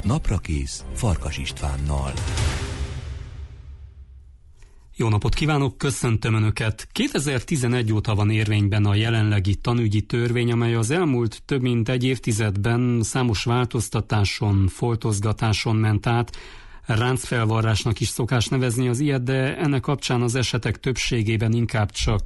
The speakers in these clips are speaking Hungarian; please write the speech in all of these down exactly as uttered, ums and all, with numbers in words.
Naprakész Farkas Istvánnal. Jó napot kívánok, köszöntöm Önöket! kétezer-tizenegy óta van érvényben a jelenlegi tanügyi törvény, amely az elmúlt több mint egy évtizedben számos változtatáson, foltozgatáson ment át. Ráncfelvarrásnak is szokás nevezni az ilyet, de ennek kapcsán az esetek többségében inkább csak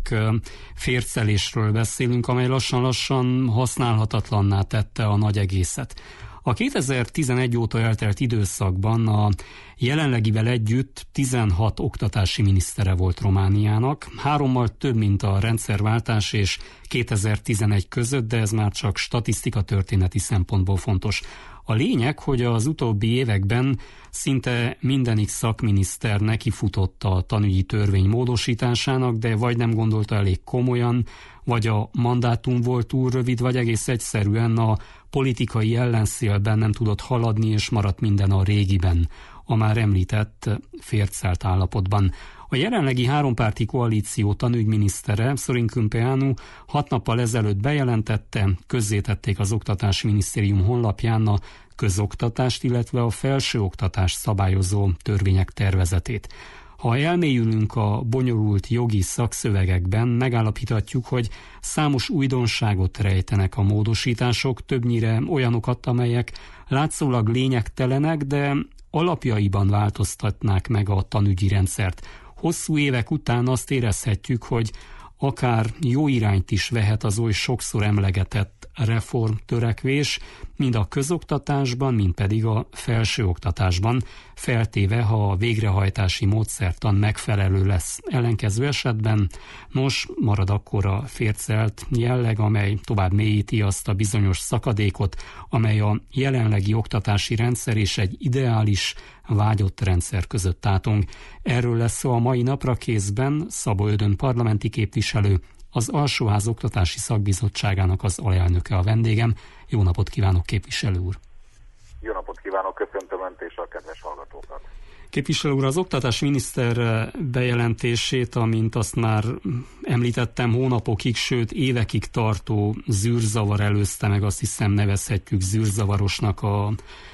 fércelésről beszélünk, amely lassan-lassan használhatatlanná tette a nagy egészet. A kétezer-tizenegy óta eltelt időszakban a jelenlegivel együtt tizenhat oktatási minisztere volt Romániának, hárommal több, mint a rendszerváltás és kétezer-tizenegy között, de ez már csak statisztikatörténeti szempontból fontos. A lényeg, hogy az utóbbi években szinte mindenik szakminiszter nekifutott a tanügyi törvény módosításának, de vagy nem gondolta elég komolyan, vagy a mandátum volt túl rövid, vagy egész egyszerűen a politikai ellenszélben nem tudott haladni, és maradt minden a régiben, a már említett fércelt állapotban. A jelenlegi hárompárti koalíció tanügyminisztere, Sorin Câmpeanu hat nappal ezelőtt bejelentette, közzétették az Oktatási Minisztérium honlapján a közoktatást, illetve a felsőoktatást szabályozó törvények tervezetét. Ha elmélyülünk a bonyolult jogi szakszövegekben, megállapíthatjuk, hogy számos újdonságot rejtenek a módosítások, többnyire olyanokat, amelyek látszólag lényegtelenek, de alapjaiban változtatnák meg a tanügyi rendszert. Hosszú évek után azt érezhetjük, hogy akár jó irányt is vehet az oly sokszor emlegetett reformtörekvés, mind a közoktatásban, mind pedig a felsőoktatásban, feltéve, ha a végrehajtási módszertan megfelelő lesz. Ellenkező esetben nos, marad akkor a fércelt jelleg, amely tovább mélyíti azt a bizonyos szakadékot, amely a jelenlegi oktatási rendszer és egy ideális, vágyott rendszer között tátong. Erről lesz szó a mai Naprakészben. Szabó Ödön parlamenti képviselő, az Alsóház Oktatási Szakbizottságának az alelnöke a vendégem. Jó napot kívánok, képviselő úr! Jó napot kívánok, köszöntöm Önt és a kedves hallgatókat! Képviselő úr, az oktatási miniszter bejelentését, amint azt már említettem, hónapokig, sőt évekig tartó zűrzavar előzte meg, azt hiszem nevezhetjük zűrzavarosnak a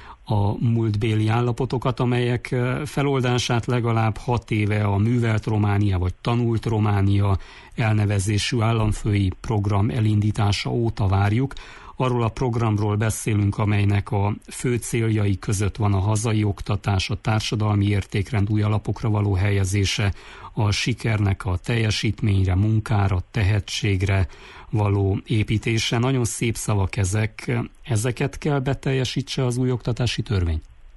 a múltbéli állapotokat, amelyek feloldását legalább hat éve a Művelt Románia vagy Tanult Románia elnevezésű államfői program elindítása óta várjuk. Arról a programról beszélünk, amelynek a fő céljai között van a hazai oktatás, a társadalmi értékrend új alapokra való helyezése, a sikernek a teljesítményre, munkára, tehetségre való építése. Nagyon szép szavak ezek. Ezeket kell beteljesítse az új oktatási törvény?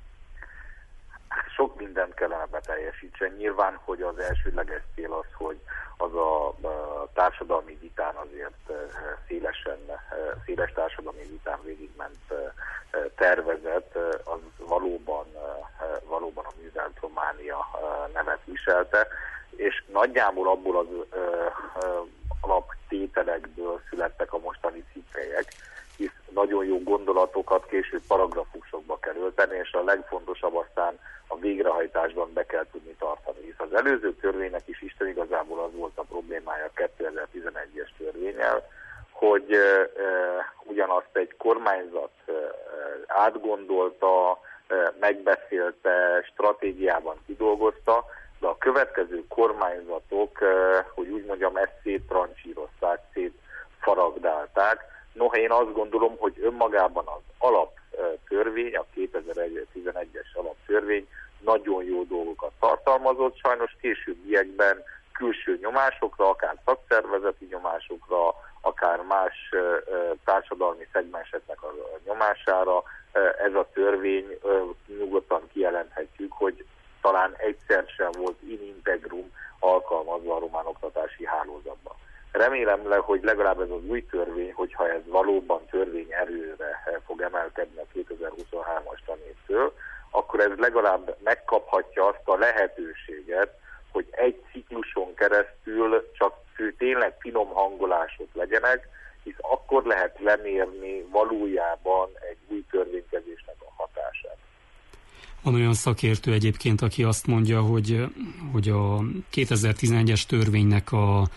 Sok mindent kellene beteljesítsen. Nyilván, hogy az elsődleges cél az, hogy az a, a társadalmi vitán azért szélesen, széles társadalmi vitán végigment tervezet, az valóban, valóban a Művelt Románia nevet viselte, és nagyjából abból az alaptételekből születtek a mostani cikkelyek, hisz nagyon jó gondolatokat később paragrafusokba kell ölteni, és a legfontosabb aztán a végrehajtásban be kell tudni tartani. Hisz az előző törvénynek is Isten igazából az volt a problémája a kétezer-tizenegyes törvénnyel, hogy e, e, ugyanazt egy kormányzat e, átgondolta, e, megbeszélte, stratégiában kidolgozta, de a következő kormányzatok, hogy úgy mondjam, ezt széttrancsírozták, szétfaragdálták. Noha én azt gondolom, hogy önmagában az alaptörvény, a kétezer-tizenegyes alaptörvény nagyon jó dolgokat tartalmazott, sajnos későbbiekben külső nyomásokra, akár szakszervezeti nyomásokra, akár más társadalmi szegmenseknek a nyomására ez a törvény, nyugodtan kijelenthetjük, hogy talán egyszer sem volt in integrum alkalmazva a román oktatási hálózatban. Remélem, hogy legalább ez az új törvény, hogyha ez valóban törvény erőre fog emelkedni a kétezer-huszonhármas tanévtől, akkor ez legalább megkaphatja azt a lehetőséget, hogy egy cikluson keresztül csak tényleg finom hangolások legyenek, hisz akkor lehet lemérni valójában egy új törvénykezésnek a hatását. Van olyan szakértő egyébként, aki azt mondja, hogy, hogy a kétezer-tizenegyes törvénynek a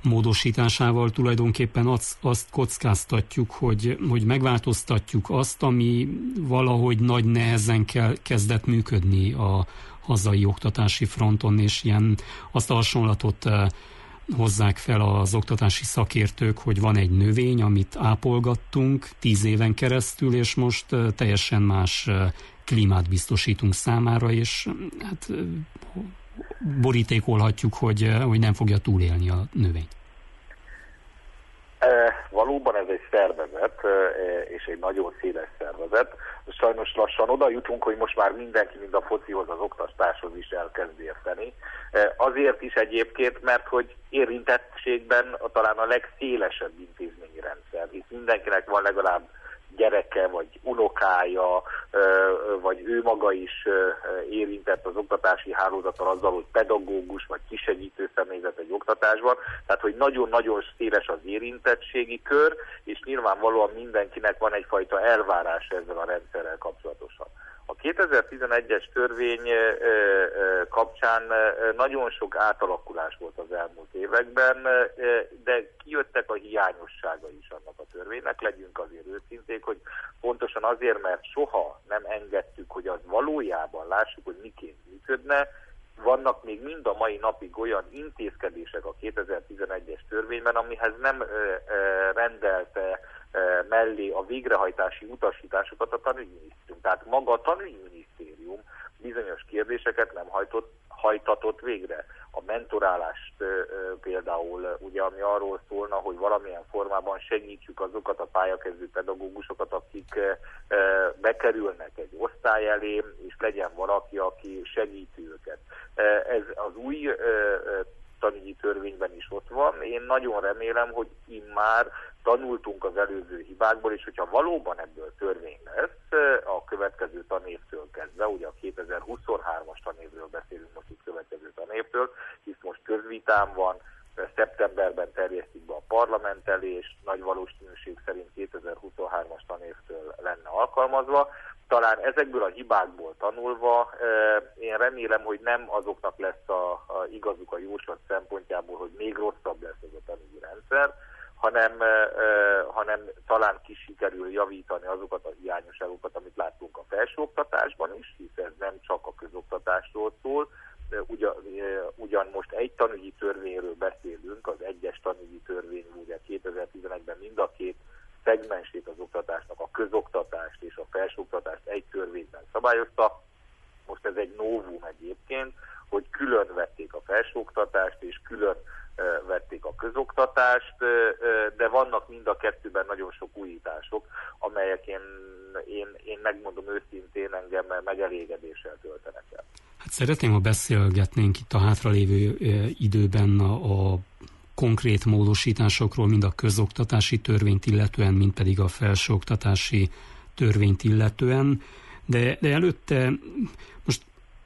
módosításával tulajdonképpen azt, azt kockáztatjuk, hogy, hogy megváltoztatjuk azt, ami valahogy nagy nehezen kell, kezdett működni a hazai oktatási fronton, és ilyen azt a hasonlatot hozzák fel az oktatási szakértők, hogy van egy növény, amit ápolgattunk tíz éven keresztül, és most teljesen más klímát biztosítunk számára, és hát borítékolhatjuk, hogy, hogy nem fogja túlélni a növény. E, valóban ez egy szervezet, és egy nagyon széles szervezet. Sajnos lassan oda jutunk, hogy most már mindenki, mind a focihoz, az oktatáshoz is elkezd érteni. E, azért is egyébként, mert hogy érintettségben a, talán a legszélesebb intézményi rendszer. Itt mindenkinek van legalább gyereke, vagy unokája, vagy ő maga is érintett az oktatási hálózattal azzal, hogy pedagógus, vagy kisegítő személyzet egy oktatásban. Tehát, hogy nagyon-nagyon széles az érintettségi kör, és nyilvánvalóan mindenkinek van egyfajta elvárás ezzel a rendszerrel kapcsolatosan. A kétezer-tizenegyes törvény kapcsán nagyon sok átalakulás volt az elmúlt években, de kijöttek a hiányosságai is annak a törvénynek. Legyünk azért őszinték, hogy pontosan azért, mert soha nem engedtük, hogy az valójában lássuk, hogy miként működne. Vannak még mind a mai napig olyan intézkedések a kétezer-tizenegyes törvényben, amihez nem rendelte mellé a végrehajtási utasításokat a tanügyminisztérium. Tehát maga a tanügyminisztérium bizonyos kérdéseket nem hajtott, hajtatott végre. A mentorálást például, ugye, ami arról szólna, hogy valamilyen formában segítsük azokat a pályakezdő pedagógusokat, akik bekerülnek egy osztály elé, és legyen valaki, aki segíti őket. Ez az új tanügyi törvényben is ott van. Én nagyon remélem, hogy immár tanultunk az előző hibákból, és hogyha valóban ebből törvény lesz a következő tanévtől kezdve, ugye a kétezer-huszonhármas tanévről beszélünk most itt következő tanévtől, hisz most közvitám van, szeptemberben terjesztik be a parlament elé, és nagy valószínűség szerint kétezer-huszonhármas tanévtől lenne alkalmazva. Talán ezekből a hibákból tanulva, én remélem, hogy nem azoknak lesz a, a igazuk a jóslat szempontjából, hogy még rosszabb lesz ez a tanügyi rendszer, hanem, hanem talán ki sikerül javítani azokat a hiányosságokat, amit láttunk a felsőoktatásban is, hisz ez nem csak a közoktatásról szól. Ugyan, ugyan most egy tanügyi törvényről beszélünk, az egyes tanügyi törvény ugye kétezer-tizenegyben mind a két szegmensét az oktatásnak, a közoktatást és a felsőoktatást egy törvényben szabályozta. Most ez egy novum egyébként, hogy külön vették a felsőoktatást és külön vették a közoktatást, de vannak mind a kettőben nagyon sok újítások, amelyek én, én, én megmondom őszintén, engem megelégedéssel töltenek el. Hát szeretném, ha beszélgetnénk itt a hátralévő időben a, a konkrét módosításokról, mind a közoktatási törvényt illetően, mind pedig a felsőoktatási törvényt illetően, de, de előtte most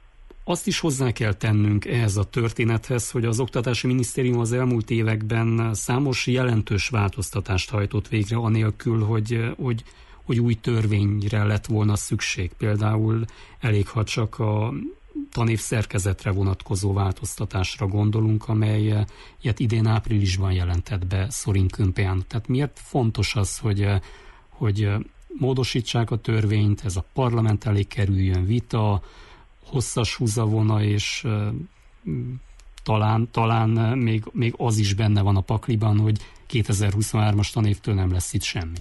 azt is hozzá kell tennünk ehhez a történethez, hogy az Oktatási Minisztérium az elmúlt években számos jelentős változtatást hajtott végre, anélkül, hogy, hogy, hogy új törvényre lett volna szükség. Például elég, ha csak a tanév szerkezetre vonatkozó változtatásra gondolunk, amelyet idén áprilisban jelentett be Sorin Kümpeán. Tehát miért fontos az, hogy, hogy módosítsák a törvényt, ez a parlament elé kerüljön vita, hosszas húzavona, és uh, talán, talán még, még az is benne van a pakliban, hogy kétezer-huszonhármas tanévtől nem lesz itt semmi.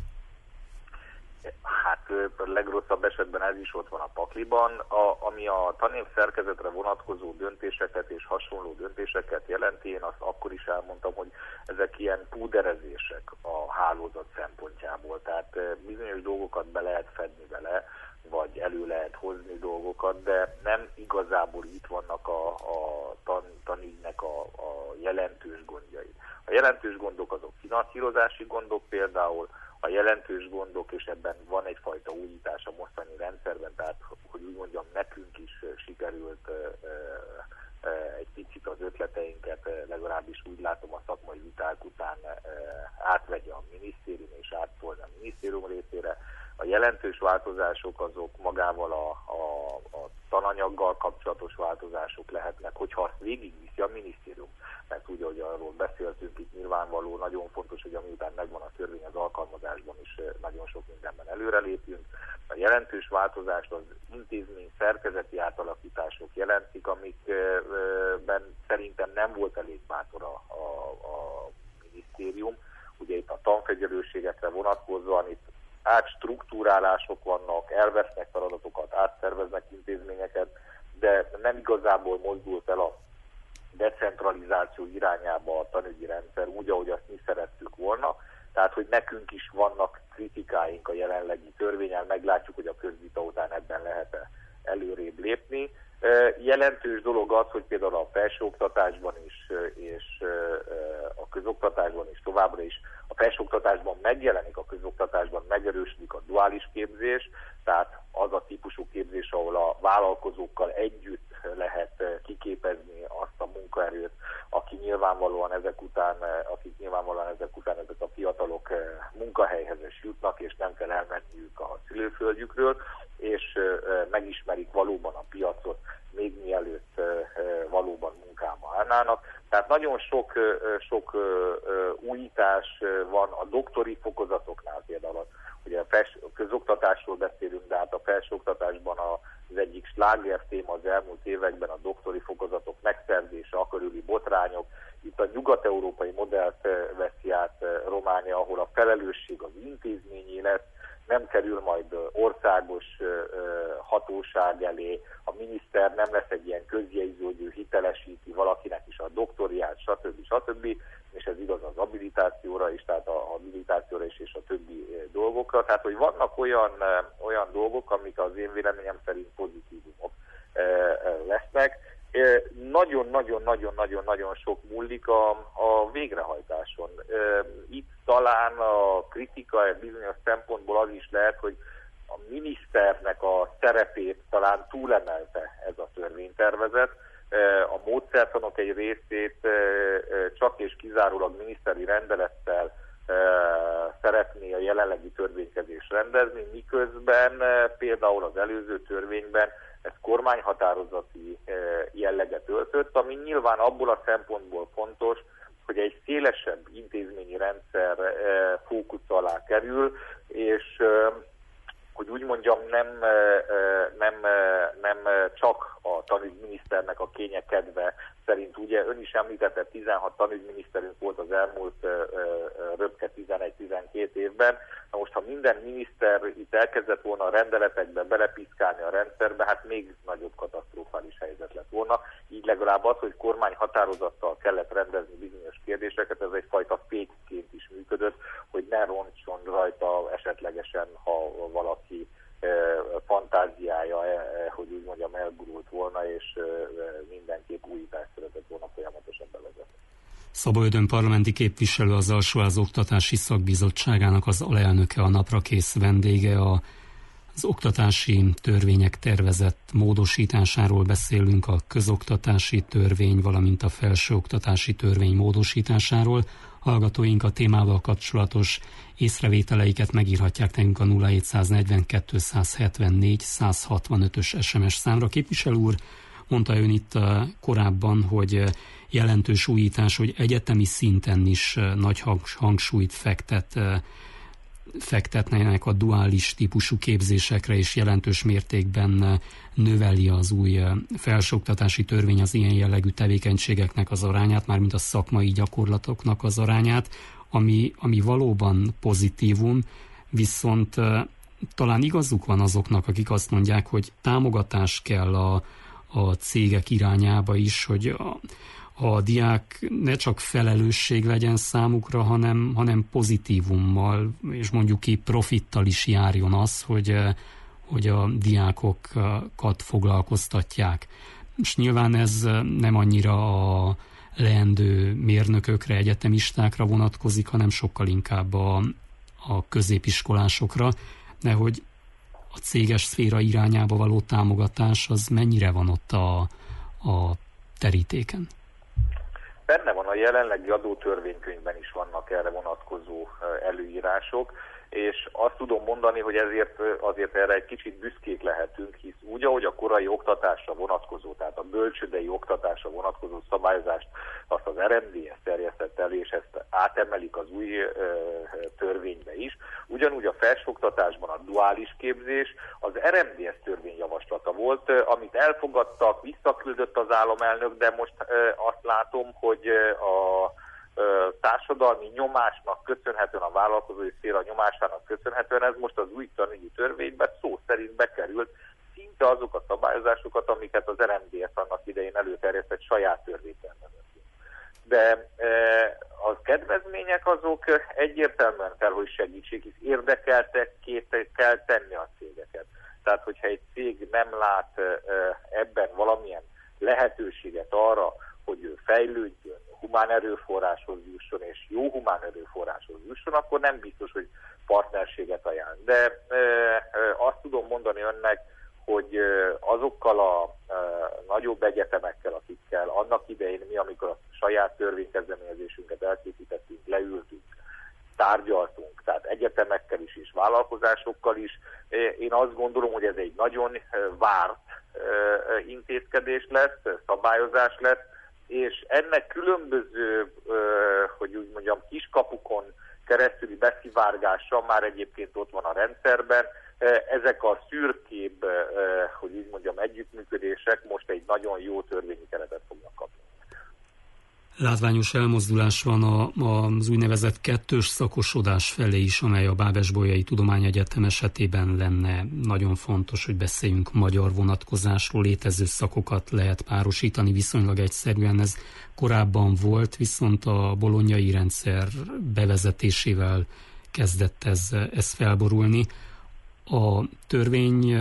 Hát a legrosszabb esetben ez is ott van a pakliban. A, ami a tanév szerkezetre vonatkozó döntéseket és hasonló döntéseket jelenti, én azt akkor is elmondtam, hogy ezek ilyen púderezések a hálózat szempontjából. Tehát bizonyos dolgokat be lehet fedni vele, vagy elő lehet hozni dolgokat, de nem igazából itt vannak a, a tan, tanügynek a, a jelentős gondjai. A jelentős gondok azok finanszírozási gondok például, a jelentős gondok, és ebben van egyfajta újítás a mostani rendszerben, tehát hogy úgy mondjam, nekünk is sikerült egy picit az ötleteinket, legalábbis úgy látom a szakmai viták után átvegye a minisztérium és átfordulni a minisztérium részére. A jelentős változások azok magával a, a, a tananyaggal kapcsolatos változások lehetnek, hogyha azt végigviszi a minisztérium. Mert úgy, ahogy arról beszéltünk, itt nyilvánvaló, nagyon fontos, hogy amiután megvan a törvény, az alkalmazásban is nagyon sok mindenben előrelépjünk. A jelentős változást az intézmény szerkezeti átalakítások jelentik, amikben szerintem nem volt elég bátor a, a, a minisztérium. Ugye itt a tanfegyelőségekre vonatkozóan itt átstruktúrálások vannak, elvesznek feladatokat, átszerveznek intézményeket, de nem igazából mozdult el a decentralizáció irányába a tanügyi rendszer úgy, ahogy azt mi szerettük volna. Tehát, hogy nekünk is vannak kritikáink a jelenlegi törvényen, meglátjuk, hogy a közvita után ebben lehet-e előrébb lépni. Jelentős dolog az, hogy például a felsőoktatásban is és a közoktatásban is továbbra is a felsőoktatásban megjelenik, a közoktatásban megerősödik a duális képzés, tehát az a típusú képzés, ahol a vállalkozókkal együtt lehet kiképezni azt a munkaerőt, aki nyilvánvalóan ezek után, akik nyilvánvalóan ezek után ezek a fiatalok munkahelyhez is jutnak, és nem kell elmenniük a szülőföldjükről, és megismerik valóban a piacot, még mielőtt valóban munkába állnának. Tehát nagyon sok, sok újítás van a doktori fokozatoknál például. Ugye a, fels, a közoktatásról beszélünk, de hát a felsőoktatásban az egyik sláger téma az elmúlt években a doktori fokozatok megszerzése, a körüli botrányok. Itt a nyugat-európai modellt veszi át Románia, ahol a felelősség az intézményé lesz, nem kerül majd országos hatóság elé, a miniszter nem lesz egy ilyen közjegyző, hogy ő hitelesíti valakinek is a doktoriát, stb. stb. És ez igaz az habilitációra is, tehát a habilitációra is, és a többi dolgokra. Tehát, hogy vannak olyan, olyan dolgok, amik az én véleményem szerint pozitívumok lesznek. Nagyon-nagyon-nagyon-nagyon-nagyon sok múlik a, a végrehajtáson. Itt talán a kritika bizonyos szempontból az is lehet, hogy a miniszternek a szerepét talán túlemelte ez a törvénytervezet. A módszertanok egy részét csak és kizárólag miniszteri rendelettel szeretné a jelenlegi törvénykezés rendezni, miközben például az előző törvényben ez kormányhatározati jelleget öltött, ami nyilván abból a szempontból fontos, hogy egy szélesebb intézményi rendszer fókusz alá kerül, és hogy úgy mondjam, nem, nem, nem csak a tanügyminiszternek a kénye kedve szerint. Ugye ön is említette, tizenhat tanügyminiszterünk volt az elmúlt röpke tizenegy-tizenkét évben. Na most, ha minden miniszter itt elkezdett volna a rendeletekbe belepiszkálni a rendszerbe, hát még nagyobb katasztrofális helyzet lett volna. Így legalább az, hogy kormányhatározattal kellett rendezni bizonyos kérdéseket, ez egyfajta fékként is működött, hogy ne roncson rajta esetlegesen, ha valaki fantáziája, hogy úgy mondjam, elgurult volna, és mindenképp újítást szeretett volna folyamatosan bevezetni. Szabó Ödön parlamenti képviselő, az Alsóház Oktatási Szakbizottságának az alelnöke, a naprakész vendége. A, az oktatási törvények tervezett módosításáról beszélünk, a közoktatási törvény, valamint a felsőoktatási törvény módosításáról. Hallgatóink a témával kapcsolatos észrevételeiket megírhatják nekünk a nulla hétszáznegyvenkettő százhetvennégy százhatvanötös es em es számra. Képviselő úr, mondta ön itt korábban, hogy jelentős újítás, hogy egyetemi szinten is nagy hangsúlyt fektet, fektetnének a duális típusú képzésekre, és jelentős mértékben növeli az új felsőoktatási törvény az ilyen jellegű tevékenységeknek az arányát, mármint a szakmai gyakorlatoknak az arányát, ami, ami valóban pozitívum, viszont talán igazuk van azoknak, akik azt mondják, hogy támogatás kell a, a cégek irányába is, hogy a, a diák ne csak felelősség legyen számukra, hanem, hanem pozitívummal, és mondjuk ki profittal is járjon az, hogy, hogy a diákokat foglalkoztatják. És nyilván ez nem annyira a leendő mérnökökre, egyetemistákra vonatkozik, hanem sokkal inkább a, a középiskolásokra, de hogy a céges szféra irányába való támogatás az mennyire van ott a, a terítéken? Benne van, a jelenlegi adótörvénykönyvben is vannak erre vonatkozó előírások, és azt tudom mondani, hogy ezért azért erre egy kicsit büszkék lehetünk, hisz úgy, ahogy a korai oktatásra vonatkozó, tehát a bölcsődei oktatásra vonatkozó szabályozást azt az er em dé es terjesztett elő, és ezt átemelik az új ö, törvénybe is. Ugyanúgy a felsőoktatásban a duális képzés az er em dé es törvényjavaslata volt, amit elfogadtak, visszaküldött az államelnök, de most ö, azt látom, hogy a társadalmi nyomásnak köszönhetően, a vállalkozói szféra nyomásának köszönhetően ez most az új tanügyi törvénybe szó szerint bekerült szinte azok a szabályozásokat, amiket az er em dé es annak idején előterjesztett saját törvénytervezetén. De az kedvezmények azok egyértelműen kell, hogy segítsék, hisz érdekeltekké kell tenni a cégeket. Tehát, hogyha egy cég nem lát ebben valamilyen lehetőséget arra, hogy ő fejlődjön, humán erőforráshoz jusson, és jó humán erőforráshoz jusson, akkor nem biztos, hogy partnerséget ajánl. De e, e, azt tudom mondani önnek, hogy azokkal a e, nagyobb egyetemekkel, akikkel annak idején mi, amikor a saját törvénykezdeményezésünket elkészítettünk, leültünk, tárgyaltunk, tehát egyetemekkel is és vállalkozásokkal is. Én azt gondolom, hogy ez egy nagyon várt intézkedés lesz, szabályozás lesz, és ennek különböző, hogy úgy mondjam, kiskapukon keresztüli beszivárgása már egyébként ott van a rendszerben. Ezek a szürkébb, hogy úgy mondjam, együttműködések most egy nagyon jó törvényi keretet fognak kapni. Látványos elmozdulás van a, az úgynevezett kettős szakosodás felé is, amely a Bábes-Bolyai Tudományegyetem esetében lenne nagyon fontos, hogy beszéljünk magyar vonatkozásról, létező szakokat lehet párosítani viszonylag egyszerűen. Ez korábban volt, viszont a bolonyai rendszer bevezetésével kezdett ez, ez felborulni. A törvény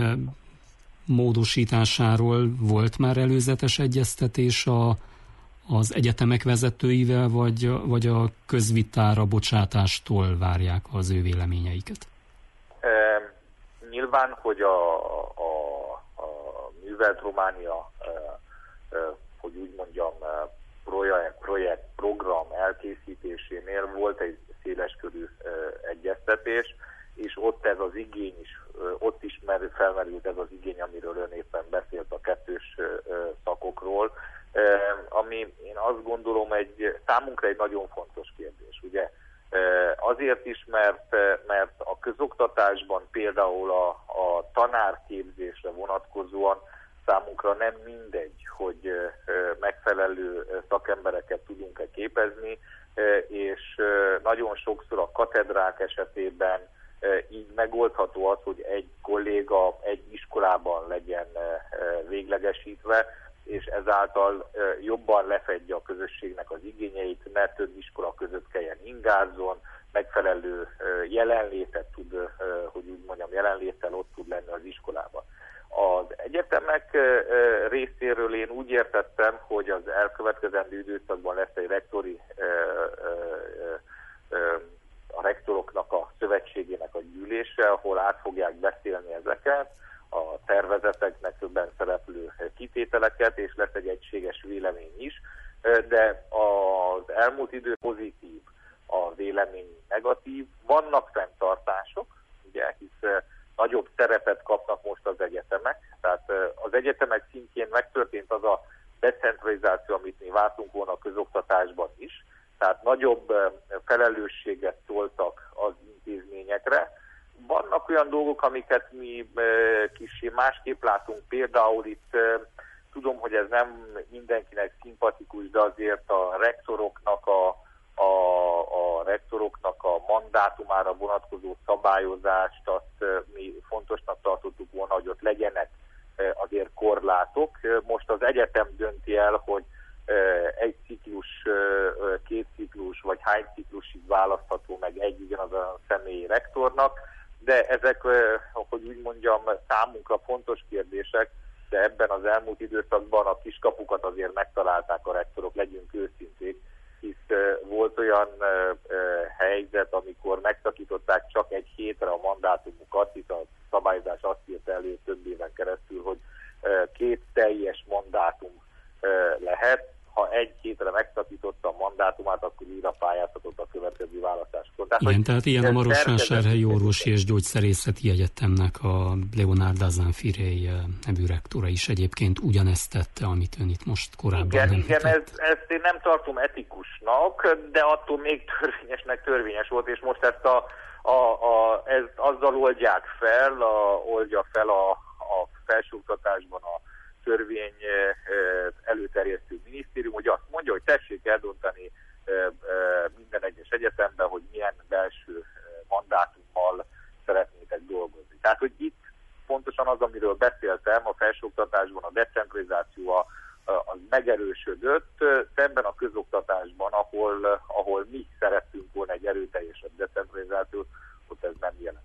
módosításáról volt már előzetes egyeztetés a az egyetemek vezetőivel, vagy, vagy a közvitára bocsátástól várják az ő véleményeiket? E, nyilván, hogy a, a, a Művelt Románia, e, e, hogy úgy mondjam, projekt, projekt, program elkészítésénél volt egy széleskörű e, egyeztetés, és ott ez az igény is, ott is felmerült ez az igény, amiről ön éppen beszélt, a kettős szakokról, ami én azt gondolom egy számunkra egy nagyon fontos kérdés. Ugye azért is, mert, mert a közoktatásban például a, a tanárképzésre vonatkozóan számunkra nem mindegy, hogy megfelelő szakembereket tudunk-e képezni, és nagyon sokszor a katedrák esetében így megoldható az, hogy egy kolléga egy iskolában legyen véglegesítve, és ezáltal jobban lefedje a közösségnek az igényeit, ne több iskola között kelljen ingázzon, megfelelő jelenlétet tud, hogy úgy mondjam, jelenléttel ott tud lenni az iskolában. Az egyetemek részéről én úgy értettem, hogy az elkövetkezendő időszakban lesz egy rektori, a rektoroknak a szövetségének a gyűlése, ahol át fogják beszélni ezeket, a tervezeteknek szereplő kitételeket, és lesz egy egységes vélemény is, de az elmúlt idő pozitív, a vélemény negatív. Vannak fenntartások, ugye, hisz nagyobb szerepet kapnak most az egyetemek, tehát az egyetemek szintjén megtörtént az a decentralizáció, amit mi vártunk volna a közoktatásban is, tehát nagyobb felelősséget toltak az intézményekre. Vannak olyan dolgok, amiket mi kicsi másképp látunk, például itt tudom, hogy ez nem mindenkinek szimpatikus, de azért a rektoroknak a, a, a rektoroknak a mandátumára vonatkozó szabályozást, azt mi fontosnak tartottuk volna, hogy ott legyenek azért korlátok. Most az egyetem dönti el, hogy egy ciklus, két ciklus, vagy hány ciklusig választható meg egy ugyanaz a személyi rektornak, de ezek, hogy úgy mondjam, számunkra fontos kérdések, de ebben az elmúlt időszakban a kiskapukat azért megtalálták a rektorok, legyünk őszinték, hisz volt olyan helyzet, amikor megszakították csak egy hétre a mandátumukat, hisz a szabályozás azt írta elő több éven keresztül, hogy két teljes mandátum lehet. ha egy hétre megszakította a mandátumát, akkor újra pályázhatott a következő választáskor. Tehát, igen, tehát ilyen a Marosvásárhelyi Orvosi és Gyógyszerészeti Egyetemnek a Leonard Dazan-Firey nevű rektora is egyébként ugyanezt tette, amit ön itt most korábban igen, nem igen, ez, ezt én nem tartom etikusnak, de attól még törvényesnek törvényes volt, és most ezt a, a, a, ezt azzal oldják fel, a, oldja fel a, a felsőoktatásban a törvény előterjesztő minisztérium, hogy azt mondja, hogy tessék eldönteni minden egyes egyetemben, hogy milyen belső mandátummal szeretnétek dolgozni. Tehát, hogy itt pontosan az, amiről beszéltem, a felsőoktatásban a decentralizáció az megerősödött, szemben a közoktatásban, ahol, ahol mi szerettünk volna egy erőteljesebb decentralizációt, ott ez nem jelent.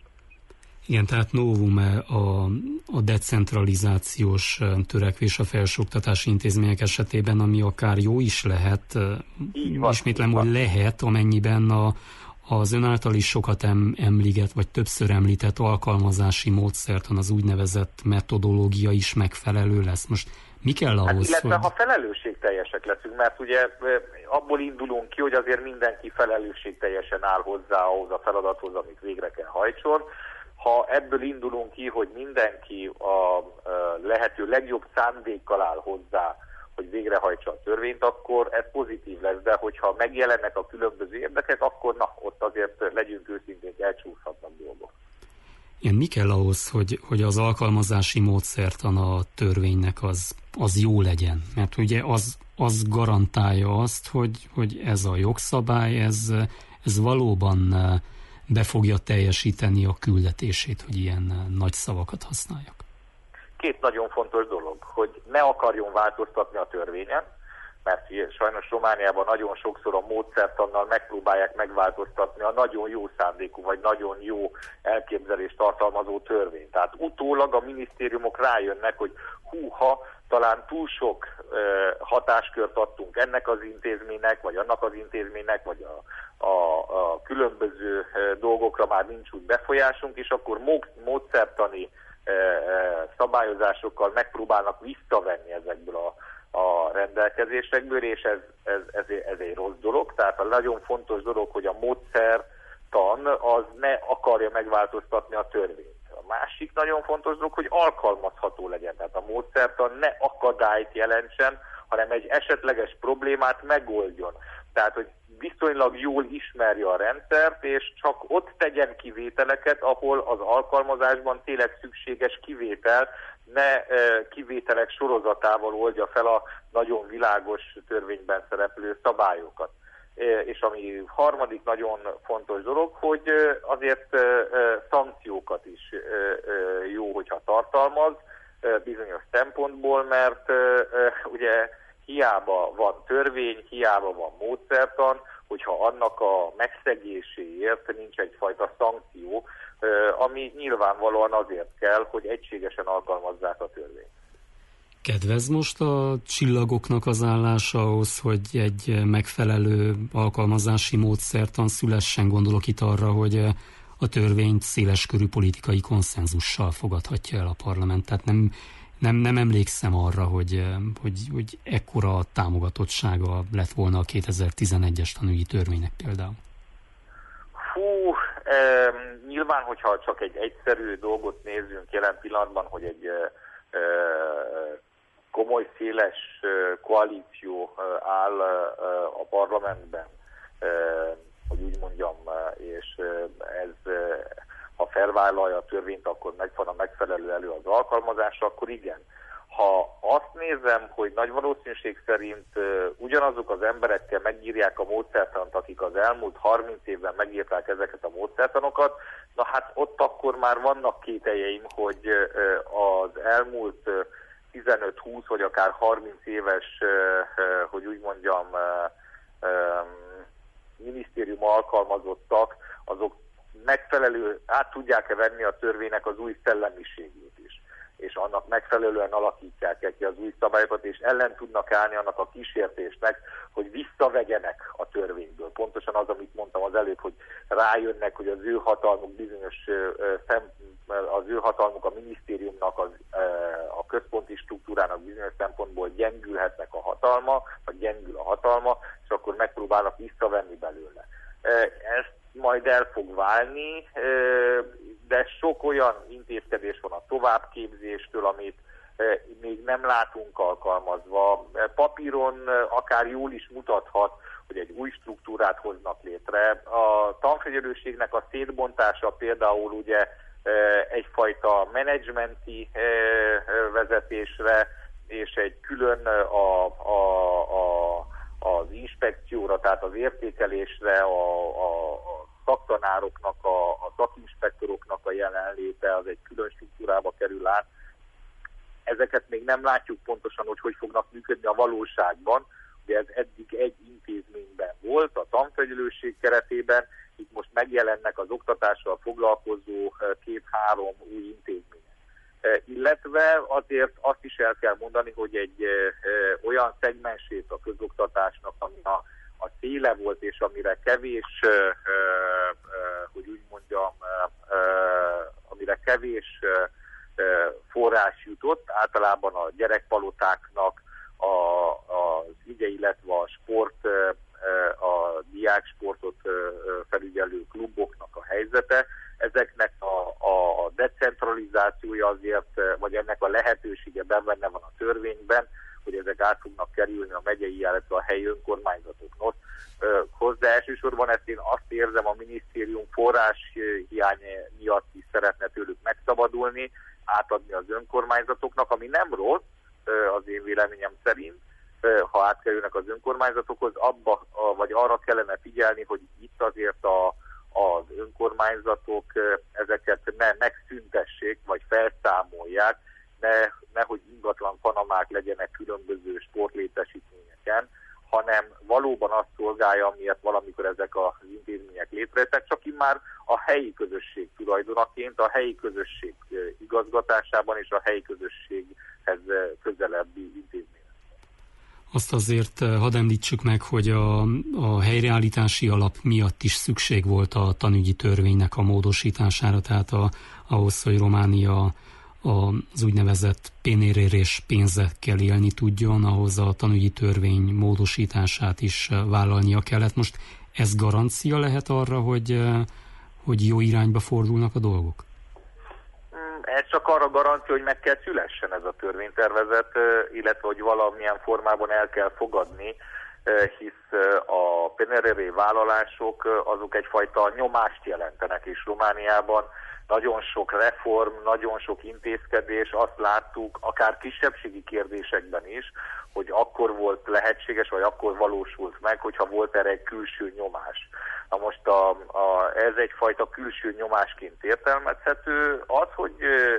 Igen, tehát novum a, a decentralizációs törekvés a felsőoktatási intézmények esetében, ami akár jó is lehet, ismétlem, hogy lehet, amennyiben a, az ön által is sokat em, említett, vagy többször említett alkalmazási módszertan, az úgynevezett metodológia is megfelelő lesz. Most mi kell ahhoz, hát, illetve, hogy... ha felelősségteljesek leszünk, mert ugye abból indulunk ki, hogy azért mindenki felelősségteljesen áll hozzá ahhoz a feladathoz, amit végre kell hajtson. Ha ebből indulunk ki, hogy mindenki a lehető legjobb szándékkal áll hozzá, hogy végrehajtsa a törvényt, akkor ez pozitív lesz, de hogyha megjelennek a különböző érdekek, akkor na, ott azért legyünk őszintén, elcsúszhatnak dolgok. Igen, mi kell ahhoz, hogy, hogy az alkalmazási módszertan a törvénynek az, az jó legyen? Mert ugye az, az garantálja azt, hogy, hogy ez a jogszabály, ez, ez valóban be fogja teljesíteni a küldetését, hogy ilyen nagy szavakat használjak. Két nagyon fontos dolog, hogy ne akarjon változtatni a törvényen, mert sajnos Romániában nagyon sokszor a módszertannal megpróbálják megváltoztatni a nagyon jó szándékú, vagy nagyon jó elképzelést tartalmazó törvényt. Tehát utólag a minisztériumok rájönnek, hogy húha, talán túl sok uh, hatáskört adtunk ennek az intézménynek, vagy annak az intézménynek, vagy a, a, a különböző uh, dolgokra már nincs úgy befolyásunk, és akkor módszertani uh, uh, szabályozásokkal megpróbálnak visszavenni ezekből a a rendelkezésekből, és ez, ez, ez, ez egy rossz dolog. Tehát a nagyon fontos dolog, hogy a módszertan az ne akarja megváltoztatni a törvényt. A másik nagyon fontos dolog, hogy alkalmazható legyen. Tehát a módszertan ne akadályt jelentsen, hanem egy esetleges problémát megoldjon. Tehát, hogy viszonylag jól ismerje a rendszert, és csak ott tegyen kivételeket, ahol az alkalmazásban tényleg szükséges kivétel, ne kivételek sorozatával oldja fel a nagyon világos törvényben szereplő szabályokat. És ami harmadik nagyon fontos dolog, hogy azért szankciókat is jó, hogyha tartalmaz bizonyos szempontból, mert ugye hiába van törvény, hiába van módszertan, hogyha annak a megszegéséért nincs egyfajta szankció, ami nyilvánvalóan azért kell, hogy egységesen alkalmazzák a törvényt. Kedvez most a csillagoknak az állása ahhoz, hogy egy megfelelő alkalmazási módszertan szülessen? Gondolok itt arra, hogy a törvényt széleskörű politikai konszenzussal fogadhatja el a parlament. Tehát nem, nem, nem emlékszem arra, hogy, hogy, hogy ekkora támogatottsága lett volna a kétezer-tizenegyes tanügyi törvénynek például. Fú, e, nyilván, hogyha csak egy egyszerű dolgot nézzünk jelen pillanatban, hogy egy e, komoly, széles koalíció áll a parlamentben, e, hogy úgy mondjam, és ez, ha felvállalja a törvényt, akkor megvan a megfelelő elő az alkalmazásra, akkor igen. Ha azt nézem, hogy nagy valószínűség szerint ugyanazok az emberekkel megírják a módszertant, akik az elmúlt harminc évben megírták ezeket a módszertanokat, na hát ott akkor már vannak kételjeim, hogy az elmúlt tizenöt-húsz vagy akár harminc éves, hogy úgy mondjam, minisztérium alkalmazottak, azok megfelelő, át tudják-e venni a törvénynek az új szellemiségét is, és annak megfelelően alakítják ki az új szabályokat, és ellen tudnak állni annak a kísértésnek, hogy visszavegyenek a törvényből. Pontosan az, amit mondtam az előbb, hogy rájönnek, hogy az ő hatalmuk bizonyos szem, az ő hatalmuk a minisztériumnak, az, a központi struktúrának bizonyos szempontból gyengülhetnek a hatalma, vagy gyengül a hatalma, és akkor megpróbálnak visszavenni belőle. Ezt majd el fog válni, de sok olyan intézkedés van a továbbképzéstől, amit még nem látunk alkalmazva. Papíron akár jól is mutathat, hogy egy új struktúrát hoznak létre. A tanfelügyelőségnek a szétbontása például ugye egyfajta menedzsmenti vezetésre és egy külön a, a, a, az inspekcióra, tehát az értékelésre, a, a, a szaktanároknak, a, a szakinspektoroknak a jelenléte, az egy külön struktúrába kerül át. Ezeket még nem látjuk pontosan, hogy hogy fognak működni a valóságban. Ugye ez eddig egy intézményben volt, a tanfelügyelőség keretében, itt most megjelennek az oktatással foglalkozó két-három új intézmények. Illetve azért azt is el kell mondani, hogy egy olyan szegmensét a közoktatásnak, ami a, a széle volt, és amire kevés, hogy úgy mondjam, amire kevés forrás jutott, általában a gyerekpalotáknak, a, az ügye, illetve a sport, a diáksportot felügyelő kluboknak a helyzete. Ezeknek a, a decentralizációja azért, vagy ennek a lehetősége benne van a törvényben, hogy ezek át fognak kerülni a megyei, illetve a helyi önkormányzatokhoz. De elsősorban ezt én azt érzem, a minisztérium forrás hiány miatt is szeretne tőlük megszabadulni, átadni az önkormányzatoknak, ami nem rossz, az én véleményem szerint, ha átkerülnek az önkormányzatokhoz, abba, vagy arra kellene figyelni, hogy itt azért a, az önkormányzatok ezeket ne megszüntessék, vagy felszámolják, ne, nehogy ingatlan panamák legyenek különböző sportlétesítményeken, hanem valóban azt szolgálja, amiért valamikor ezek az intézmények létrejöttek, csak immár a helyi közösség tulajdonaként, a helyi közösség igazgatásában és a helyi közösséghez közelebbi intézmények. Azt azért hadd említsük meg, hogy a, a helyreállítási alap miatt is szükség volt a tanügyi törvénynek a módosítására, tehát a, ahhoz, hogy Románia az úgynevezett pénérérés pénzekkel élni tudjon, ahhoz a tanügyi törvény módosítását is vállalnia kellett. Most ez garancia lehet arra, hogy, hogy jó irányba fordulnak a dolgok? Ez csak arra garancia, hogy meg kell szülessen ez a törvénytervezet, illetve hogy valamilyen formában el kell fogadni, hisz a pénéréré vállalások azok egyfajta nyomást jelentenek, és Romániában nagyon sok reform, nagyon sok intézkedés, azt láttuk, akár kisebbségi kérdésekben is, hogy akkor volt lehetséges, vagy akkor valósult meg, hogyha volt erre egy külső nyomás. Na most a, a, ez egyfajta külső nyomásként értelmezhető. Az, hogy ö,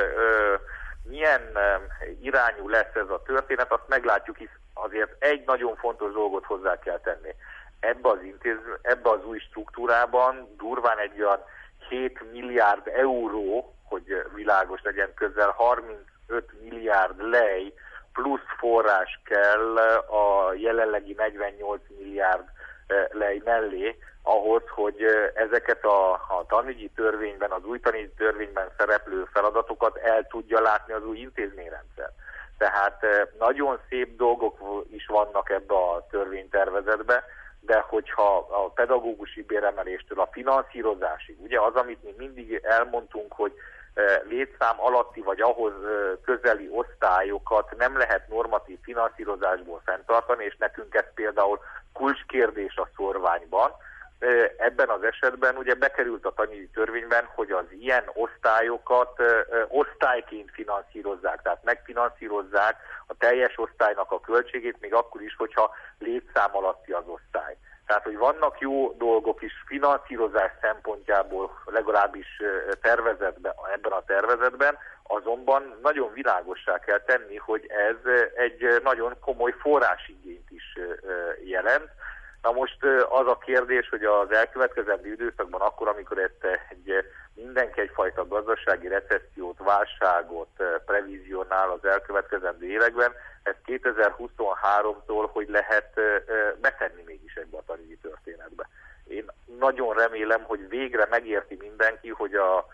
ö, milyen ö, irányú lesz ez a történet, azt meglátjuk, hisz azért egy nagyon fontos dolgot hozzá kell tenni. Ebbe az, intéz, ebbe az új struktúrában durván egy olyan hét milliárd euró, hogy világos legyen, közel harmincöt milliárd lej plusz forrás kell a jelenlegi negyvennyolc milliárd lej mellé, ahhoz, hogy ezeket a, a tanügyi törvényben, az új tanügyi törvényben szereplő feladatokat el tudja látni az új intézményrendszer. Tehát nagyon szép dolgok is vannak ebbe a törvénytervezetbe, de hogyha a pedagógusi béremeléstől a finanszírozásig, ugye az, amit mi mindig elmondtunk, hogy létszám alatti vagy ahhoz közeli osztályokat nem lehet normatív finanszírozásból fenntartani, és nekünk ez például kulcskérdés a szorványban. Ebben az esetben ugye bekerült a tanügyi törvényben, hogy az ilyen osztályokat osztályként finanszírozzák, tehát megfinanszírozzák a teljes osztálynak a költségét, még akkor is, hogyha létszám alatti az osztály. Tehát, hogy vannak jó dolgok is finanszírozás szempontjából, legalábbis tervezetben, ebben a tervezetben, azonban nagyon világossá kell tenni, hogy ez egy nagyon komoly forrásigényt is jelent. Na most az a kérdés, hogy az elkövetkezendő időszakban akkor, amikor ezt egy, mindenki egyfajta gazdasági recessziót, válságot previzionál az elkövetkezendő években, ezt kétezer-huszonháromtól hogy lehet betenni mégis ebbe a tanügyi történetbe. Én nagyon remélem, hogy végre megérti mindenki, hogy a, a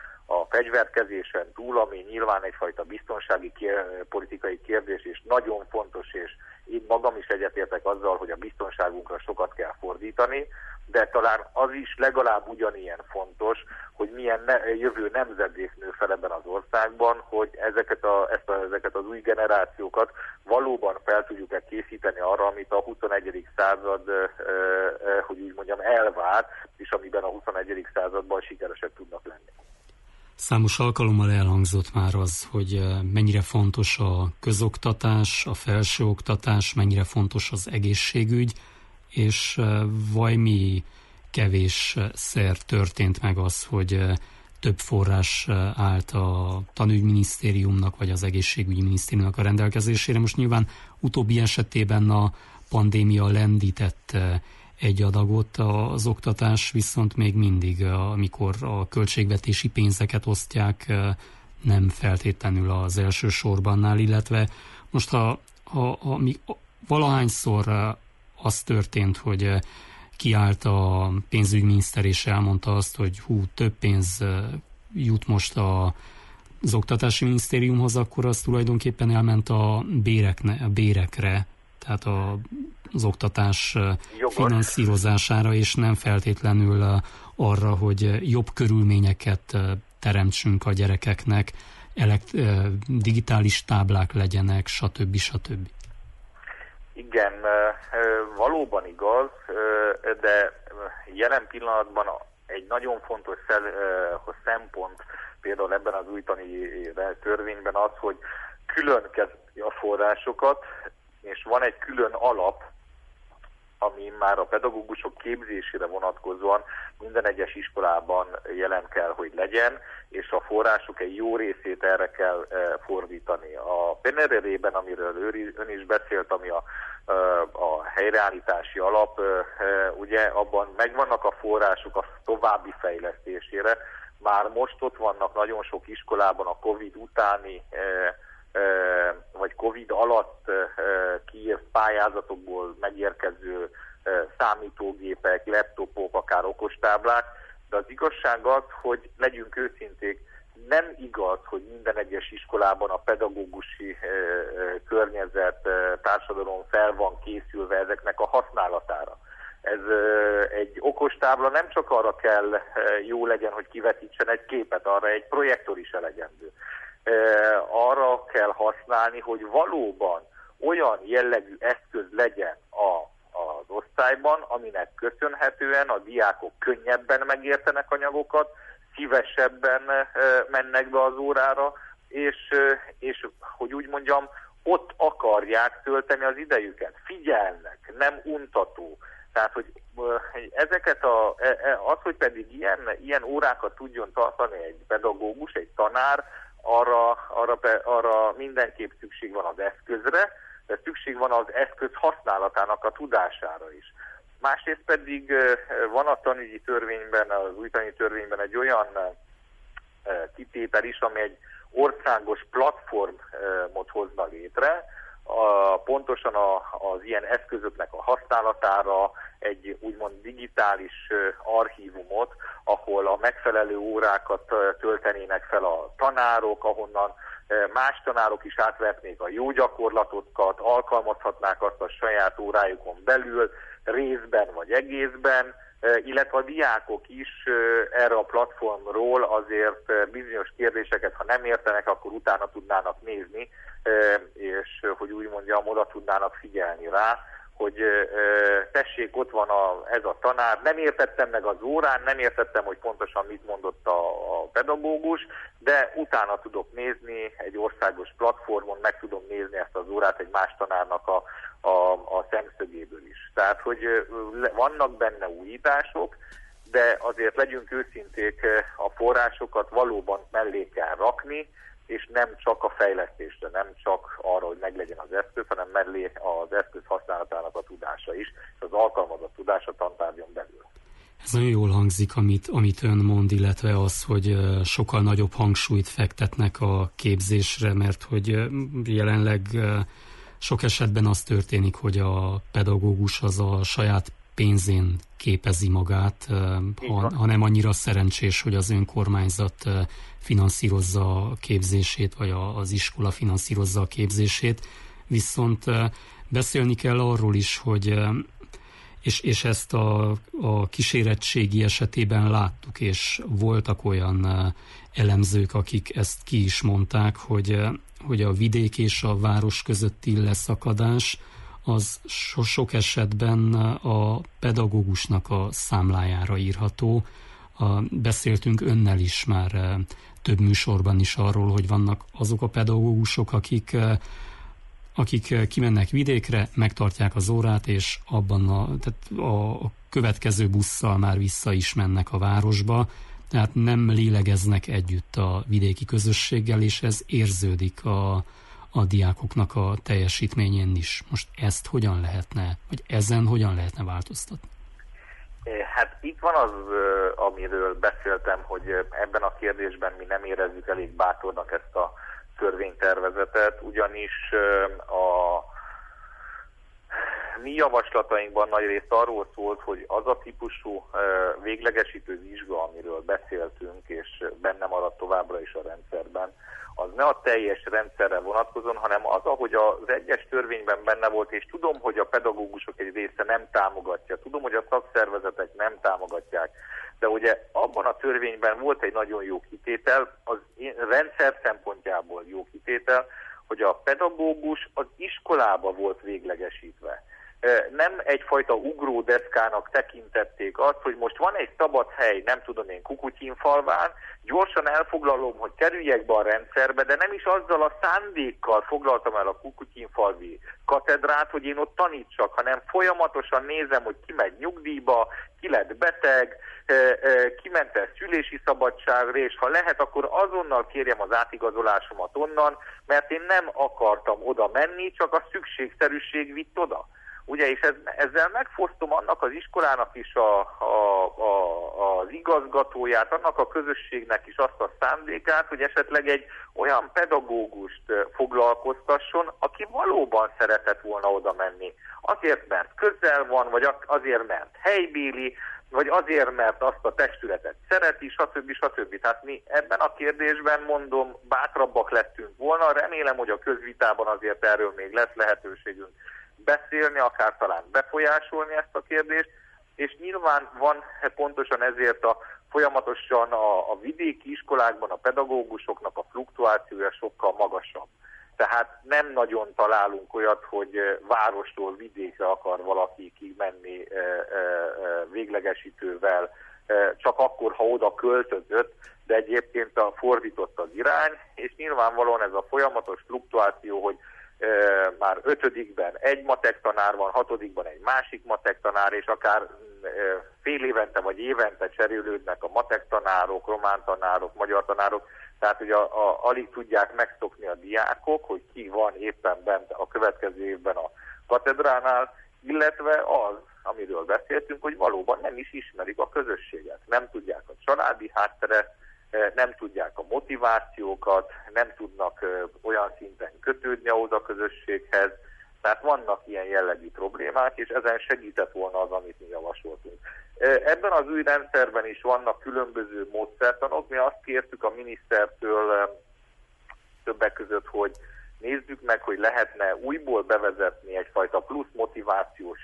fegyverkezésen túl, ami nyilván egyfajta biztonsági kér, politikai kérdés, és nagyon fontos, és én magam is egyetértek azzal, hogy a biztonságunkra sokat kell fordítani, de talán az is legalább ugyanilyen fontos, hogy milyen ne, jövő nemzedék nő fel ebben az országban, hogy ezeket, a, ezt a, ezeket az új generációkat valóban fel tudjuk-e készíteni arra, amit a huszonegyedik század, eh, eh, hogy úgy mondjam, elvár, és amiben a huszonegyedik században sikeresek tudnak lenni. Számos alkalommal elhangzott már az, hogy mennyire fontos a közoktatás, a felsőoktatás, mennyire fontos az egészségügy, és vajmi kevésszer történt meg az, hogy több forrás állt a tanügyminisztériumnak, vagy az egészségügyi minisztériumnak a rendelkezésére. Most nyilván utóbbi esetében a pandémia lendített egy adagot, az oktatás viszont még mindig, amikor a költségvetési pénzeket osztják, nem feltétlenül az első sorban áll, illetve most ha, ha, ha mi, valahányszor az történt, hogy kiállt a pénzügyminiszter és elmondta azt, hogy hú, több pénz jut most a, az oktatási minisztériumhoz, akkor az tulajdonképpen elment a, bérekne, a bérekre, tehát a az oktatás Jogos. finanszírozására, és nem feltétlenül arra, hogy jobb körülményeket teremtsünk a gyerekeknek, elekt- digitális táblák legyenek, stb. stb. Igen, valóban igaz, de jelen pillanatban egy nagyon fontos szempont például ebben az új tani törvényben az, hogy külön kezeli a forrásokat, és van egy külön alap, ami már a pedagógusok képzésére vonatkozóan minden egyes iskolában jelen kell, hogy legyen, és a források egy jó részét erre kell e, fordítani. A Penerelében, amiről ön is beszélt, ami a, a helyreállítási alap, e, ugye abban megvannak a források a további fejlesztésére. Már most ott vannak nagyon sok iskolában a Covid utáni e, vagy Covid alatt kiírt pályázatokból megérkező számítógépek, laptopok, akár okostáblák, de az igazság az, hogy legyünk őszinték, nem igaz, hogy minden egyes iskolában a pedagógusi környezet, társadalom fel van készülve ezeknek a használatára. Ez egy okostábla nem csak arra kell jó legyen, hogy kivetítsen egy képet, arra egy projektor is elegendő. Arra kell használni, hogy valóban olyan jellegű eszköz legyen a, az osztályban, aminek köszönhetően a diákok könnyebben megértenek anyagokat, szívesebben mennek be az órára, és, és hogy úgy mondjam, ott akarják tölteni az idejüket, figyelnek, nem untató. Tehát, hogy ezeket a, az, hogy pedig ilyen, ilyen órákat tudjon tartani egy pedagógus, egy tanár, Arra, arra, arra mindenképp szükség van az eszközre, de szükség van az eszköz használatának a tudására is. Másrészt pedig van a tanügyi törvényben, az új tanügyi törvényben egy olyan kitétel is, ami egy országos platformot hozna létre, a, pontosan a, az ilyen eszközöknek a használatára, egy úgymond digitális archívumot, ahol a megfelelő órákat töltenének fel a tanárok, ahonnan más tanárok is átvetnék a jó gyakorlatokat, alkalmazhatnák azt a saját órájukon belül, részben vagy egészben, illetve a diákok is erre a platformról azért bizonyos kérdéseket, ha nem értenek, akkor utána tudnának nézni, és hogy úgy mondjam, oda tudnának figyelni rá, hogy tessék, ott van a, ez a tanár, nem értettem meg az órán, nem értettem, hogy pontosan mit mondott a, a pedagógus, de utána tudok nézni egy országos platformon, meg tudom nézni ezt az órát egy más tanárnak a, a, a szemszögéből is. Tehát, hogy vannak benne újítások, de azért legyünk őszinték, a forrásokat valóban mellé kell rakni, és nem csak a fejlesztésre, nem csak arra, hogy meglegyen az eszköz, hanem mellé az eszköz használatának a tudása is, és az alkalmazott tudása tantárgyon belül. Ez nagyon jól hangzik, amit, amit ön mond, illetve az, hogy sokkal nagyobb hangsúlyt fektetnek a képzésre, mert hogy jelenleg sok esetben az történik, hogy a pedagógus az a saját pénzén képezi magát, ha, ha nem annyira szerencsés, hogy az önkormányzat finanszírozza a képzését, vagy az iskola finanszírozza a képzését. Viszont beszélni kell arról is, hogy és, és ezt a, a kísérettségi esetében láttuk, és voltak olyan elemzők, akik ezt ki is mondták, hogy, hogy a vidék és a város közötti leszakadás az so, sok esetben a pedagógusnak a számlájára írható. A, beszéltünk önnel is már több műsorban is arról, hogy vannak azok a pedagógusok, akik akik kimennek vidékre, megtartják az órát, és abban a, tehát a következő busszal már vissza is mennek a városba, tehát nem lélegeznek együtt a vidéki közösséggel, és ez érződik a, a diákoknak a teljesítményén is. Most ezt hogyan lehetne, vagy ezen hogyan lehetne változtatni? Hát itt van az, amiről beszéltem, hogy ebben a kérdésben mi nem érezzük elég bátornak ezt a törvénytervezetet, ugyanis a mi javaslatainkban nagyrészt arról szólt, hogy az a típusú véglegesítő vizsga, amiről beszéltünk, és benne maradt továbbra is a rendszerben, az ne a teljes rendszerre vonatkozon, hanem az, ahogy az egyes törvényben benne volt, és tudom, hogy a pedagógusok egy része nem támogatja, tudom, hogy a szakszervezetek nem támogatják, de ugye abban a törvényben volt egy nagyon jó kitétel, az rendszer szempontjából jó kitétel, hogy a pedagógus az iskolába volt véglegesítve. Nem egyfajta ugródeszkának tekintették azt, hogy most van egy szabad hely, nem tudom én, Kukutyinfalván, gyorsan elfoglalom, hogy kerüljek be a rendszerbe, de nem is azzal a szándékkal foglaltam el a Kukutyinfalvi katedrát, hogy én ott tanítsak, hanem folyamatosan nézem, hogy ki megy nyugdíjba, ki lett beteg, ki ment el szülési szabadságra, és ha lehet, akkor azonnal kérjem az átigazolásomat onnan, mert én nem akartam oda menni, csak a szükségszerűség vitt oda. Ugye, és ez, ezzel megfosztom annak az iskolának is a, a, a, az igazgatóját, annak a közösségnek is azt a szándékát, hogy esetleg egy olyan pedagógust foglalkoztasson, aki valóban szeretett volna oda menni. Azért, mert közel van, vagy azért, mert helybéli, vagy azért, mert azt a testületet szereti, stb. stb. Tehát mi ebben a kérdésben, mondom, bátrabbak lettünk volna. Remélem, hogy a közvitában azért erről még lesz lehetőségünk beszélni, akár talán befolyásolni ezt a kérdést, és nyilván van pontosan ezért a folyamatosan a, a vidéki iskolákban a pedagógusoknak a fluktuációja sokkal magasabb. Tehát nem nagyon találunk olyat, hogy várostól vidékre akar valaki kimenni e, e, véglegesítővel, e, csak akkor, ha oda költözött, de egyébként a fordított az irány, és nyilvánvalóan ez a folyamatos fluktuáció, hogy e, már ötödikben egy matek tanár van, hatodikban egy másik matek tanár, és akár e, fél évente vagy évente cserélődnek a matek tanárok, román tanárok, magyar tanárok, tehát, hogy a, a, alig tudják megszokni a diákok, hogy ki van éppen bent a következő évben a katedránál, illetve az, amiről beszéltünk, hogy valóban nem is ismerik a közösséget. Nem tudják a családi hátteret, nem tudják a motivációkat, nem tudnak olyan szinten kötődni ahhoz a közösséghez. Tehát vannak ilyen jellegű problémák, és ezen segített volna az, amit mi javasoltunk. Ebben az új rendszerben is vannak különböző módszertanok. Mi azt kértük a minisztertől többek között, hogy nézzük meg, hogy lehetne újból bevezetni egyfajta plusz motivációs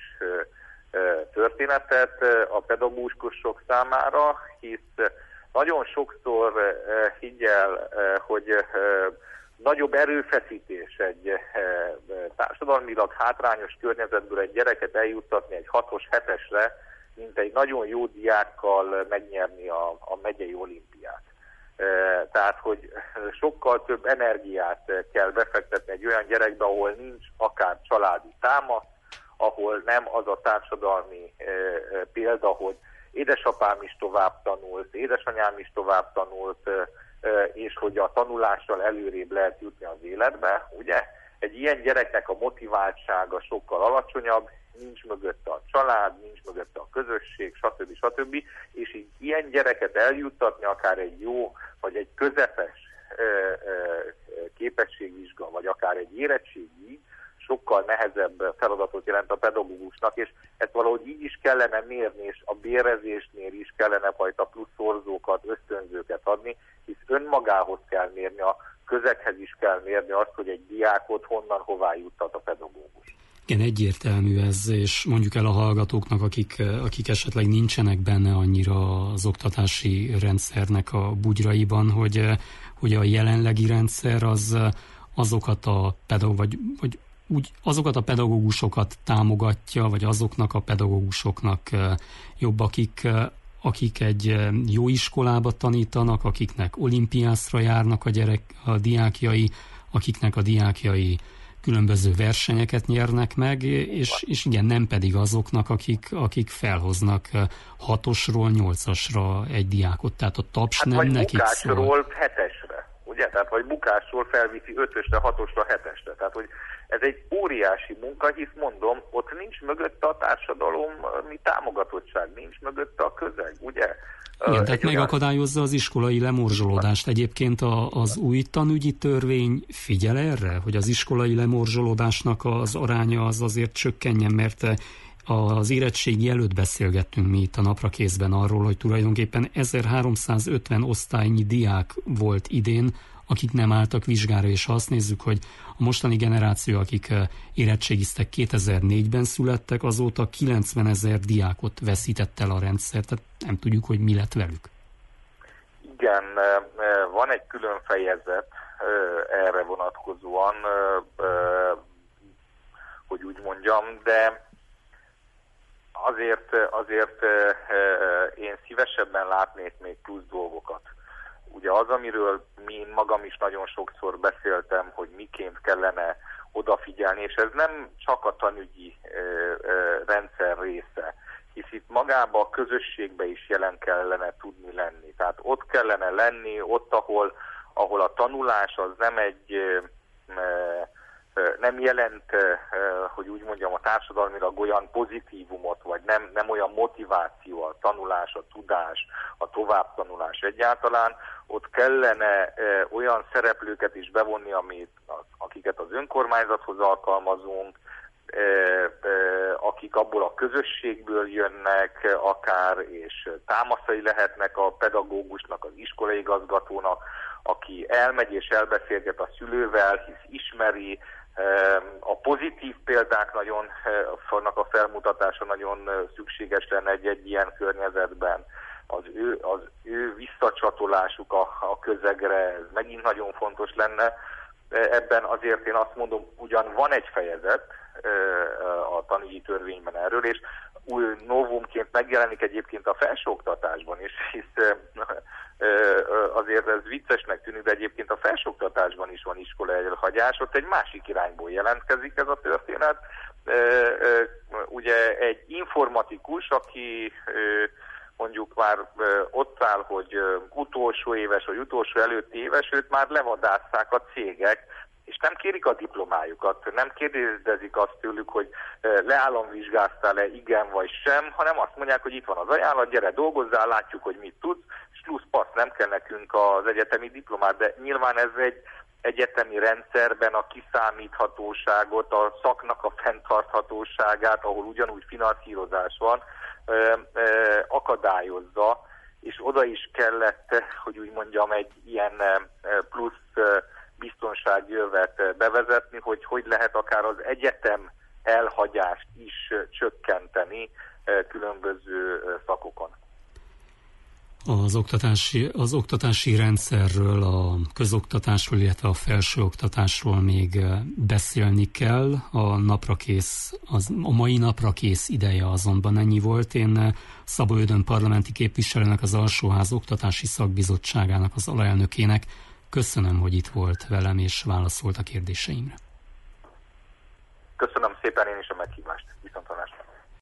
történetet a pedagógusok számára, hisz nagyon sokszor higgyel, hogy nagyobb erőfeszítés egy társadalmilag hátrányos környezetből egy gyereket eljuttatni egy hatos, hetesre, mint egy nagyon jó diákkal megnyerni a, a megyei olimpiát. E, tehát, hogy sokkal több energiát kell befektetni egy olyan gyerekbe, ahol nincs akár családi támasz, ahol nem az a társadalmi e, e, példa, hogy édesapám is tovább tanult, édesanyám is tovább tanult, e, e, és hogy a tanulással előrébb lehet jutni az életbe. Ugye egy ilyen gyereknek a motiváltsága sokkal alacsonyabb, nincs mögötte a család, nincs mögötte a közösség, stb. stb. És így ilyen gyereket eljuttatni akár egy jó, vagy egy közepes ö, ö, képességvizsga, vagy akár egy érettségi, sokkal nehezebb feladatot jelent a pedagógusnak, és ezt valahogy így is kellene mérni, és a bérezésnél is kellene fajta plusz szorzókat, ösztönzőket adni, hisz önmagához kell mérni, a közeghez is kell mérni azt, hogy egy diákot honnan, hová juttat a pedagógus. Igen, egyértelmű ez, és mondjuk el a hallgatóknak, akik, akik esetleg nincsenek benne annyira az oktatási rendszernek a bugyraiban, hogy, hogy a jelenlegi rendszer az azokat a pedagóg, vagy, vagy úgy azokat a pedagógusokat támogatja, vagy azoknak a pedagógusoknak jobb, akik, akik egy jó iskolába tanítanak, akiknek olimpiászra járnak a gyerek, a diákjai, akiknek a diákjai különböző versenyeket nyernek meg, és, és igen, nem pedig azoknak, akik, akik felhoznak hatosról nyolcasra egy diákot. Tehát a taps hát nem nekik szól. Vagy bukásról hetesre, ugye? Tehát vagy bukásról felviszi ötösre, hatosra, hetesre. Tehát, hogy ez egy óriási munka, hisz mondom, ott nincs mögötte a társadalom, mi támogatottság, nincs mögötte a közeg, ugye? Igen, tehát megakadályozza az iskolai lemorzsolódást. Egyébként a, az új tanügyi törvény figyel erre, hogy az iskolai lemorzsolódásnak az aránya az azért csökkenjen, mert az érettségi előtt beszélgettünk mi itt a Naprakészben arról, hogy tulajdonképpen ezerháromszázötven osztálynyi diák volt idén, akik nem álltak vizsgára, és ha azt nézzük, hogy a mostani generáció, akik érettségiztek kétezer-négyben születtek, azóta kilencvenezer diákot veszített el a rendszer, tehát nem tudjuk, hogy mi lett velük. Igen, van egy külön fejezet erre vonatkozóan, hogy úgy mondjam, de azért, azért én szívesebben látnék még plusz dolgokat. Ugye az, amiről én magam is nagyon sokszor beszéltem, hogy miként kellene odafigyelni, és ez nem csak a tanügyi ö, ö, rendszer része, hisz itt magába a közösségbe is jelen kellene tudni lenni. Tehát ott kellene lenni, ott, ahol, ahol a tanulás az nem egy, ö, ö, nem jelent, ö, hogy úgy mondjam, a társadalmilag olyan pozitívumot, vagy nem, nem olyan motiváció a tanulás, a tudás, a továbbtanulás egyáltalán. Ott kellene e, olyan szereplőket is bevonni, amit, az, akiket az önkormányzathoz alkalmazunk, e, e, akik abból a közösségből jönnek akár, és támaszai lehetnek a pedagógusnak, az iskolaigazgatónak, aki elmegy és elbeszélget a szülővel, hisz ismeri, e, a pozitív példák nagyon, vannak a felmutatása nagyon szükséges lenne egy-egy ilyen környezetben. Az ő, az ő visszacsatolásuk a, a közegre, ez megint nagyon fontos lenne. Ebben azért én azt mondom, ugyan van egy fejezet a tanügyi törvényben erről, és új novumként megjelenik egyébként a felsőoktatásban is, hisz azért ez viccesnek tűnik, de egyébként a felsőoktatásban is van iskolai elhagyás, ott egy másik irányból jelentkezik ez a történet. Ugye egy informatikus, aki mondjuk már ott áll, hogy utolsó éves vagy utolsó előtti éves, őt már levadásszák a cégek, és nem kérik a diplomájukat, nem kérdezik azt tőlük, hogy leállamvizsgáztál-e, igen vagy sem, hanem azt mondják, hogy itt van az ajánlat, gyere dolgozzál, látjuk, hogy mit tudsz, és plusz passz, nem kell nekünk az egyetemi diplomát, de nyilván ez egy egyetemi rendszerben a kiszámíthatóságot, a szaknak a fenntarthatóságát, ahol ugyanúgy finanszírozás van, akadályozza, és oda is kellett, hogy úgy mondjam, egy ilyen plusz biztonságjövet bevezetni, hogy hogy lehet akár az egyetem elhagyást is csökkenteni különböző szakokon. Az oktatási, az oktatási rendszerről, a közoktatásról, illetve a felsőoktatásról még beszélni kell. A naprakész, az, a mai naprakész ideje azonban ennyi volt. Én Szabó Ödön parlamenti képviselőnek, az Alsóház Oktatási Szakbizottságának az alelnökének köszönöm, hogy itt volt velem és válaszolt a kérdéseimre. Köszönöm szépen én is a meghívást. Viszontlátásra.